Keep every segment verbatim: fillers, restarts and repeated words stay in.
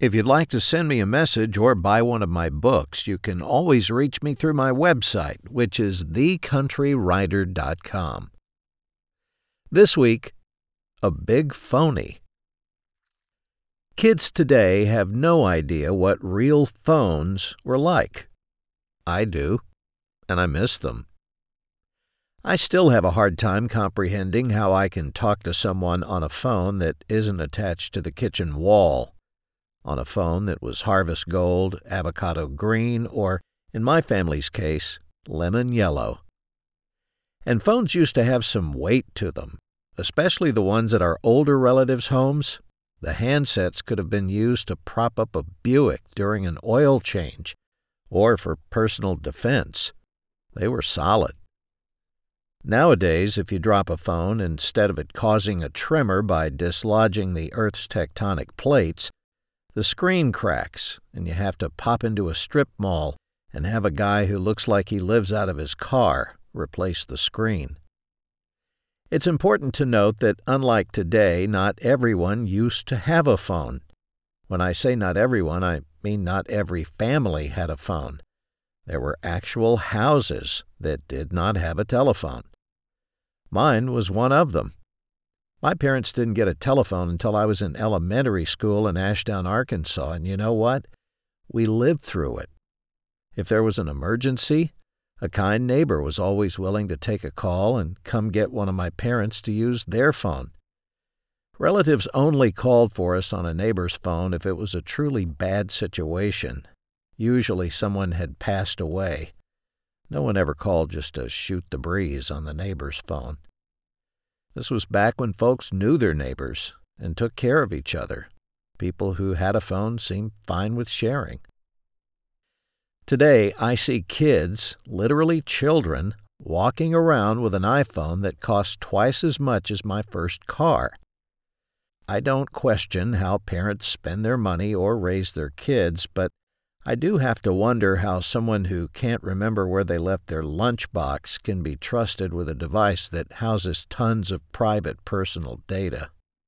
If you'd like to send me a message or buy one of my books, you can always reach me through my website, which is the country writer dot com. This week, a big phony. Kids today have no idea what real phones were like. I do, and I miss them. I still have a hard time comprehending how I can talk to someone on a phone that isn't attached to the kitchen wall, on a phone that was harvest gold, avocado green, or, in my family's case, lemon yellow. And phones used to have some weight to them, especially the ones at our older relatives' homes. The handsets could have been used to prop up a Buick during an oil change, or for personal defense. They were solid. Nowadays, if you drop a phone, instead of it causing a tremor by dislodging the Earth's tectonic plates, the screen cracks, and you have to pop into a strip mall and have a guy who looks like he lives out of his car replace the screen. It's important to note that, unlike today, not everyone used to have a phone. When I say not everyone, I mean not every family had a phone. There were actual houses that did not have a telephone. Mine was one of them. My parents didn't get a telephone until I was in elementary school in Ashdown, Arkansas, and you know what? We lived through it. If there was an emergency, a kind neighbor was always willing to take a call and come get one of my parents to use their phone. Relatives only called for us on a neighbor's phone if it was a truly bad situation. Usually someone had passed away. No one ever called just to shoot the breeze on the neighbor's phone. This was back when folks knew their neighbors and took care of each other. People who had a phone seemed fine with sharing. Today, I see kids, literally children, walking around with an iPhone that costs twice as much as my first car. I don't question how parents spend their money or raise their kids, but I do have to wonder how someone who can't remember where they left their lunchbox can be trusted with a device that houses tons of private personal data.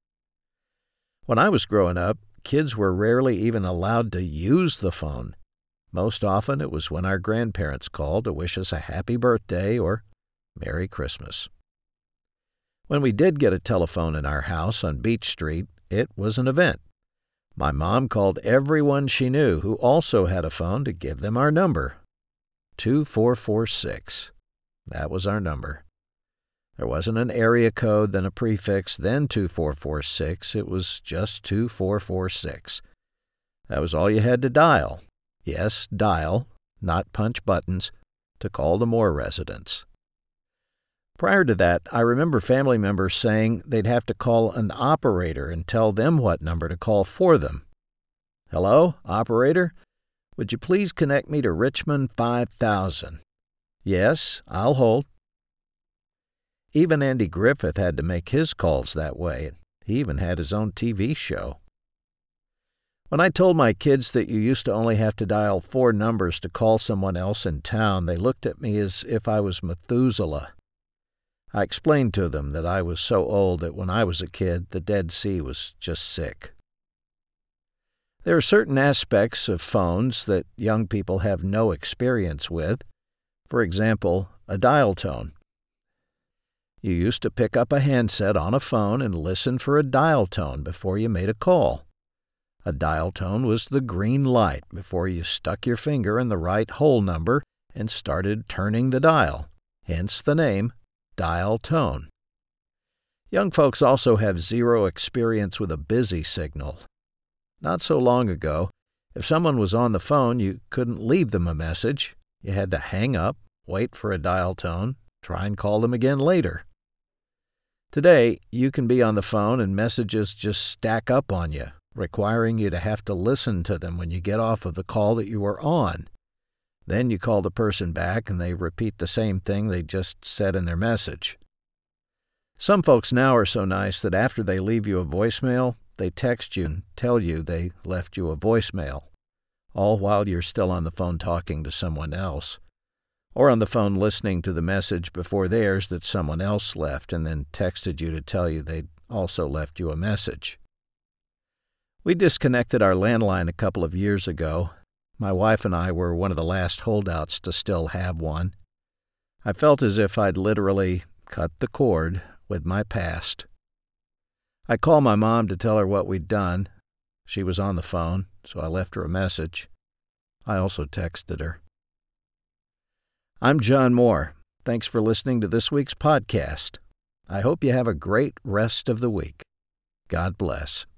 When I was growing up, kids were rarely even allowed to use the phone. Most often it was when our grandparents called to wish us a happy birthday or Merry Christmas. When we did get a telephone in our house on Beach Street, it was an event. My mom called everyone she knew who also had a phone to give them our number. two four four six. That was our number. There wasn't an area code, then a prefix, then two four four six. It was just two four four six. That was all you had to dial. Yes, dial, not punch buttons, to call the Moore residence. Prior to that, I remember family members saying they'd have to call an operator and tell them what number to call for them. Hello, operator? Would you please connect me to Richmond five thousand? Yes, I'll hold. Even Andy Griffith had to make his calls that way. He even had his own T V show. When I told my kids that you used to only have to dial four numbers to call someone else in town, they looked at me as if I was Methuselah. I explained to them that I was so old that when I was a kid, the Dead Sea was just sick. There are certain aspects of phones that young people have no experience with. For example, a dial tone. You used to pick up a handset on a phone and listen for a dial tone before you made a call. A dial tone was the green light before you stuck your finger in the right whole number and started turning the dial, hence the name dial tone. Young folks also have zero experience with a busy signal. Not so long ago, if someone was on the phone, you couldn't leave them a message. You had to hang up, wait for a dial tone, try and call them again later. Today, you can be on the phone and messages just stack up on you, requiring you to have to listen to them when you get off of the call that you were on. Then you call the person back and they repeat the same thing they just said in their message. Some folks now are so nice that after they leave you a voicemail, they text you and tell you they left you a voicemail, all while you're still on the phone talking to someone else, or on the phone listening to the message before theirs that someone else left and then texted you to tell you they'd also left you a message. We disconnected our landline a couple of years ago. My wife and I were one of the last holdouts to still have one. I felt as if I'd literally cut the cord with my past. I called my mom to tell her what we'd done. She was on the phone, so I left her a message. I also texted her. I'm John Moore. Thanks for listening to this week's podcast. I hope you have a great rest of the week. God bless.